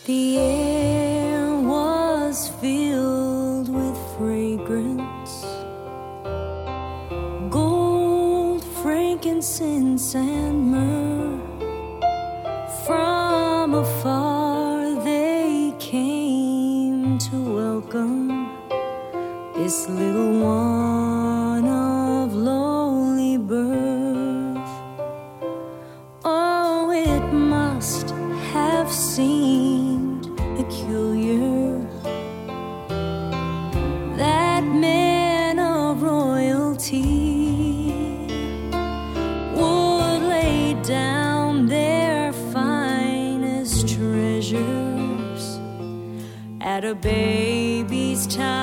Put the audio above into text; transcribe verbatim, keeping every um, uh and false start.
The air was filled with fragrance, gold, frankincense, and myrrh. From afar they came to welcome this little one of lowly birth. Oh, it must have seemed peculiar that men of royalty would lay down their finest treasures at a baby's time.